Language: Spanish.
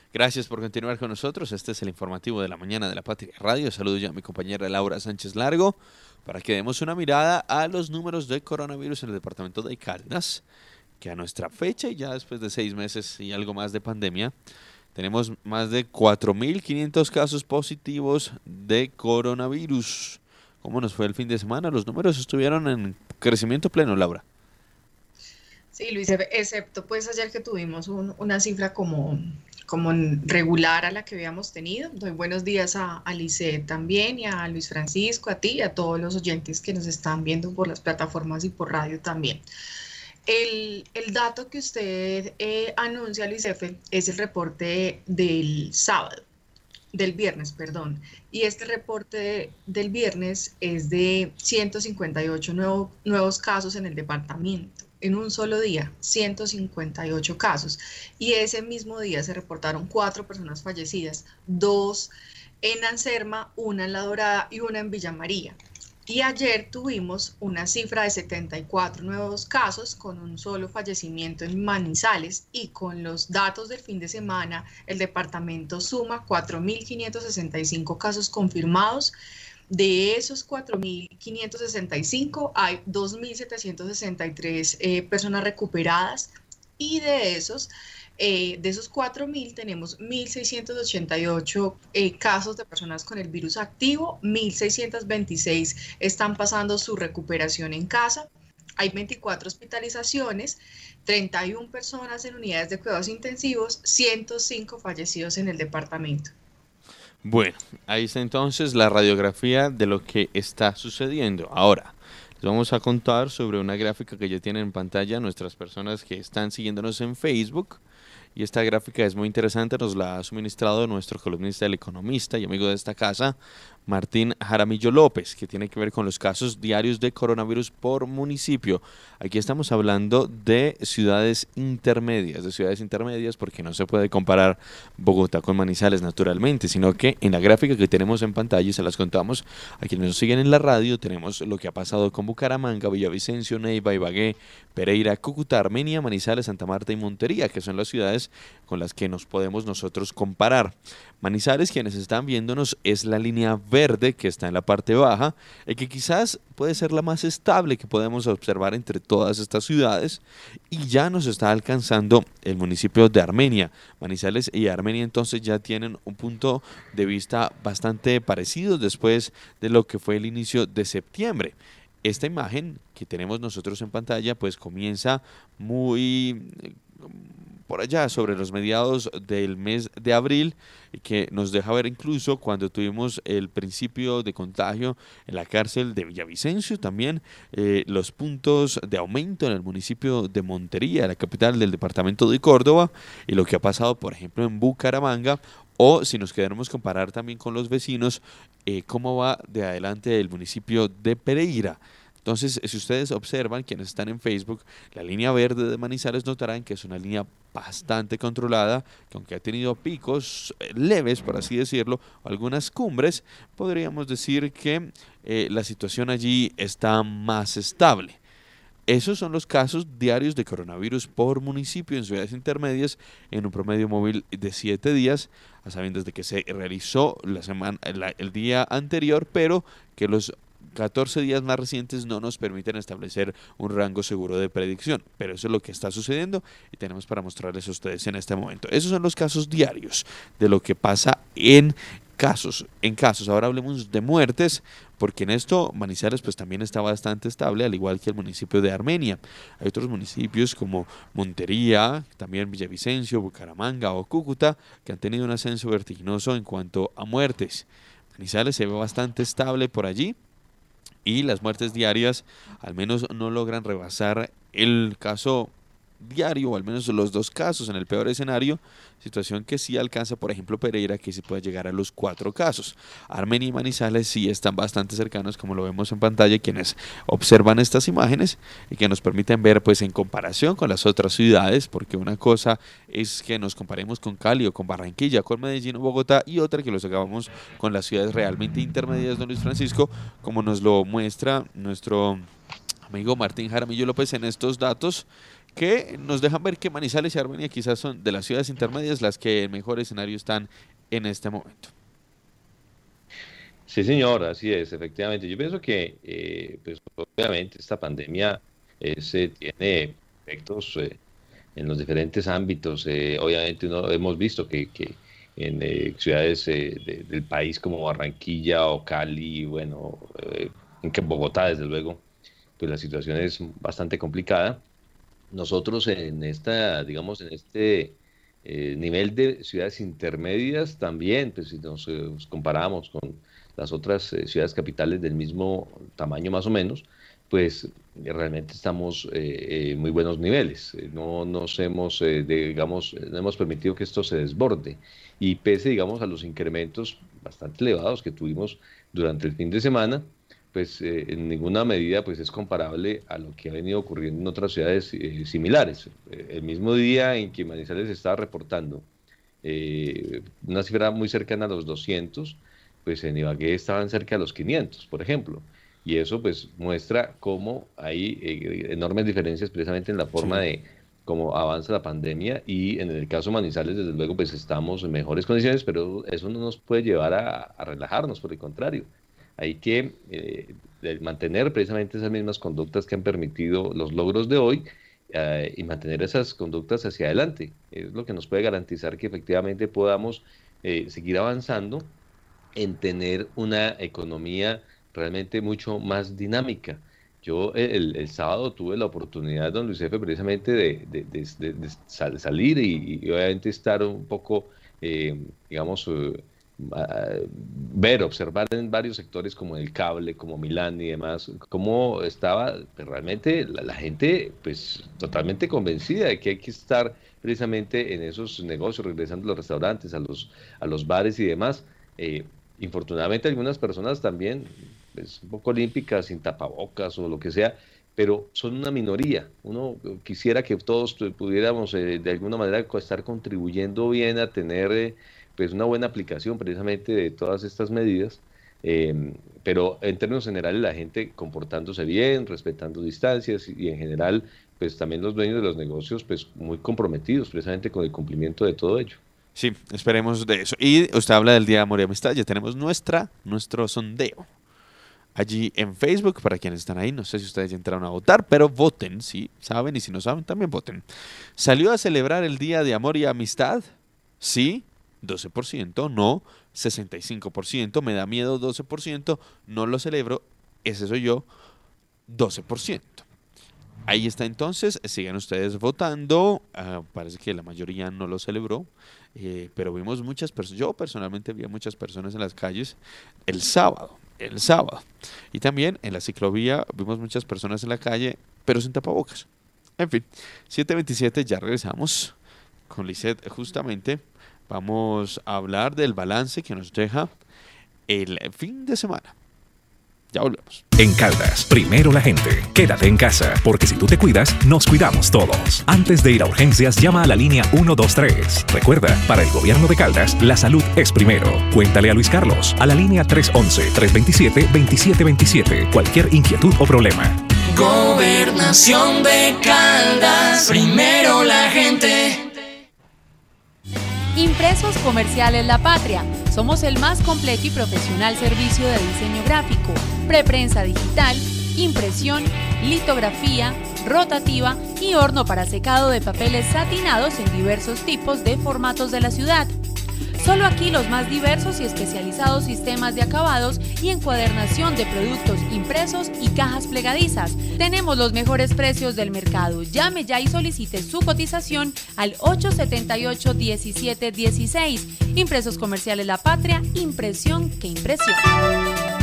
Gracias por continuar con nosotros. Este es el informativo de la mañana de la Patria Radio. Saludo ya a mi compañera Laura Sánchez Largo para que demos una mirada a los números de coronavirus en el departamento de Caldas, que a nuestra fecha y ya después de 6 meses y algo más de pandemia, tenemos más de 4.500 casos positivos de coronavirus. ¿Cómo nos fue el fin de semana? Los números estuvieron en crecimiento pleno, Laura. Sí, Luis, excepto pues ayer que tuvimos una cifra como regular a la que habíamos tenido. Doy buenos días a Lice también y a Luis Francisco, a ti y a todos los oyentes que nos están viendo por las plataformas y por radio también. El dato que usted anuncia, Luis F., es el reporte del sábado, del viernes, perdón. Y este reporte del viernes es de 158 nuevos casos en el departamento. En un solo día, 158 casos. Y ese mismo día se reportaron 4 personas fallecidas, dos en Anserma, una en La Dorada y una en Villa María. Y ayer tuvimos una cifra de 74 nuevos casos con un solo fallecimiento en Manizales, y con los datos del fin de semana el departamento suma 4.565 casos confirmados. De esos 4.565 hay 2.763 personas recuperadas, y de esos 4.000 tenemos 1.688 casos de personas con el virus activo, 1.626 están pasando su recuperación en casa, hay 24 hospitalizaciones, 31 personas en unidades de cuidados intensivos, 105 fallecidos en el departamento. Bueno, ahí está entonces la radiografía de lo que está sucediendo. Ahora, les vamos a contar sobre una gráfica que ya tienen en pantalla nuestras personas que están siguiéndonos en Facebook. Y esta gráfica es muy interesante, nos la ha suministrado nuestro columnista, el economista y amigo de esta casa, Martín Jaramillo López, que tiene que ver con los casos diarios de coronavirus por municipio. Aquí estamos hablando de ciudades intermedias, porque no se puede comparar Bogotá con Manizales naturalmente, sino que en la gráfica que tenemos en pantalla y se las contamos a quienes nos siguen en la radio, tenemos lo que ha pasado con Bucaramanga, Villavicencio, Neiva, Ibagué, Pereira, Cúcuta, Armenia, Manizales, Santa Marta y Montería, que son las ciudades con las que nos podemos nosotros comparar. Manizales, quienes están viéndonos, es la línea verde que está en la parte baja, y que quizás puede ser la más estable que podemos observar entre todas estas ciudades, y ya nos está alcanzando el municipio de Armenia. Manizales y Armenia entonces ya tienen un punto de vista bastante parecido después de lo que fue el inicio de septiembre. Esta imagen que tenemos nosotros en pantalla pues comienza muy por allá sobre los mediados del mes de abril, y que nos deja ver incluso cuando tuvimos el principio de contagio en la cárcel de Villavicencio, también los puntos de aumento en el municipio de Montería, la capital del departamento de Córdoba, y lo que ha pasado por ejemplo en Bucaramanga, o si nos queremos comparar también con los vecinos, cómo va de adelante el municipio de Pereira. Entonces, si ustedes observan, quienes están en Facebook, la línea verde de Manizales, notarán que es una línea bastante controlada, que aunque ha tenido picos leves, por así decirlo, algunas cumbres, podríamos decir que la situación allí está más estable. Esos son los casos diarios de coronavirus por municipio en ciudades intermedias en un promedio móvil de 7 días, a sabiendas de que se realizó el día anterior, pero que los 14 días más recientes no nos permiten establecer un rango seguro de predicción, pero eso es lo que está sucediendo y tenemos para mostrarles a ustedes en este momento. Esos son los casos diarios de lo que pasa en casos. En casos, ahora hablemos de muertes, porque en esto Manizales pues también está bastante estable, al igual que el municipio de Armenia. Hay otros municipios como Montería, también Villavicencio, Bucaramanga o Cúcuta, que han tenido un ascenso vertiginoso en cuanto a muertes. Manizales se ve bastante estable por allí, y las muertes diarias al menos no logran rebasar el caso diario, o al menos los dos casos en el peor escenario, situación que sí alcanza, por ejemplo, Pereira, que sí puede llegar a los 4 casos. Armenia y Manizales sí están bastante cercanos, como lo vemos en pantalla, quienes observan estas imágenes y que nos permiten ver, pues, en comparación con las otras ciudades, porque una cosa es que nos comparemos con Cali o con Barranquilla, con Medellín o Bogotá, y otra que los hagamos con las ciudades realmente intermedias, don Luis Francisco, como nos lo muestra nuestro amigo Martín Jaramillo López en estos datos que nos dejan ver que Manizales y Armenia quizás son de las ciudades intermedias las que en mejor escenario están en este momento. Sí, señor, así es, efectivamente. Yo pienso que, pues, obviamente, esta pandemia tiene efectos en los diferentes ámbitos. Obviamente, hemos visto que en ciudades del país como Barranquilla o Cali, bueno, en que Bogotá, desde luego, pues la situación es bastante complicada. Nosotros en esta, digamos, en este nivel de ciudades intermedias también, pues si nos comparamos con las otras ciudades capitales del mismo tamaño más o menos, pues realmente estamos en muy buenos niveles. No nos hemos, digamos, no hemos permitido que esto se desborde. Y pese, digamos, a los incrementos bastante elevados que tuvimos durante el fin de semana, pues en ninguna medida pues es comparable a lo que ha venido ocurriendo en otras ciudades similares. El mismo día en que Manizales estaba reportando una cifra muy cercana a los 200, pues en Ibagué estaban cerca de los 500, por ejemplo. Y eso pues muestra cómo hay enormes diferencias precisamente en la forma de cómo avanza la pandemia, y en el caso de Manizales, desde luego, pues estamos en mejores condiciones, pero eso no nos puede llevar a relajarnos, por el contrario. Hay que mantener precisamente esas mismas conductas que han permitido los logros de hoy y mantener esas conductas hacia adelante. Es lo que nos puede garantizar que efectivamente podamos seguir avanzando en tener una economía realmente mucho más dinámica. Yo el sábado tuve la oportunidad, don Luis Efe, precisamente de salir y obviamente estar un poco, digamos, observar en varios sectores como el cable, como Milán y demás, cómo estaba pues, realmente la gente pues totalmente convencida de que hay que estar precisamente en esos negocios, regresando a los restaurantes, a los bares y demás. Infortunadamente algunas personas también pues, un poco olímpicas, sin tapabocas o lo que sea, pero son una minoría. Uno quisiera que todos pudiéramos de alguna manera estar contribuyendo bien a tener pues una buena aplicación precisamente de todas estas medidas, pero en términos generales la gente comportándose bien, respetando distancias y en general pues también los dueños de los negocios pues muy comprometidos precisamente con el cumplimiento de todo ello. Sí, esperemos de eso. Y usted habla del Día de Amor y Amistad, ya tenemos nuestro sondeo allí en Facebook, para quienes están ahí. No sé si ustedes ya entraron a votar, pero voten, si saben, y si no saben, también voten. ¿Salió a celebrar el Día de Amor y Amistad? Sí, 12%, no, 65%, me da miedo, 12%, no lo celebro, ese soy yo, 12%. Ahí está entonces, sigan ustedes votando, parece que la mayoría no lo celebró, pero vimos muchas personas, yo personalmente vi a muchas personas en las calles el sábado, y también en la ciclovía vimos muchas personas en la calle, pero sin tapabocas. En fin, 7:27, ya regresamos con Lisette justamente. Vamos a hablar del balance que nos deja el fin de semana. Ya volvemos. En Caldas, primero la gente. Quédate en casa, porque si tú te cuidas, nos cuidamos todos. Antes de ir a urgencias, llama a la línea 123. Recuerda, para el gobierno de Caldas, la salud es primero. Cuéntale a Luis Carlos, a la línea 311-327-2727. Cualquier inquietud o problema. Gobernación de Caldas, primero la gente. Impresos Comerciales La Patria. Somos el más completo y profesional servicio de diseño gráfico, preprensa digital, impresión, litografía, rotativa y horno para secado de papeles satinados en diversos tipos de formatos de la ciudad. Solo aquí los más diversos y especializados sistemas de acabados y encuadernación de productos impresos y cajas plegadizas. Tenemos los mejores precios del mercado. Llame ya y solicite su cotización al 878-1716. Impresos Comerciales La Patria, impresión que impresiona.